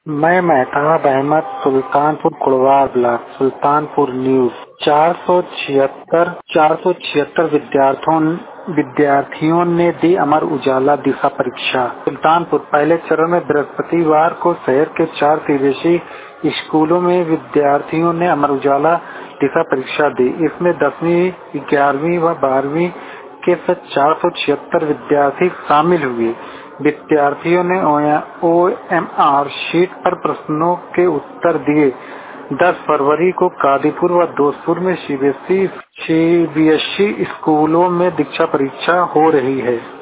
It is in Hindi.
मैं मेहताब अहमद, सुल्तानपुर कुड़वार ब्लॉक, सुल्तानपुर न्यूज। 476 विद्यार्थियों ने दी अमर उजाला दिशा परीक्षा। सुल्तानपुर पहले चरण में बृहस्पतिवार को शहर के 4 सीबीएसई स्कूलों में विद्यार्थियों ने अमर उजाला दिशा परीक्षा दी। इसमें 10वीं, 11वीं व 12वीं के 476 विद्यार्थी शामिल हुए। विद्यार्थियों ने ओएमआर शीट पर प्रश्नों के उत्तर दिए। 10 फरवरी को कादीपुर व दोस्तपुर में सीबीएसई स्कूलों में दीक्षा परीक्षा हो रही है।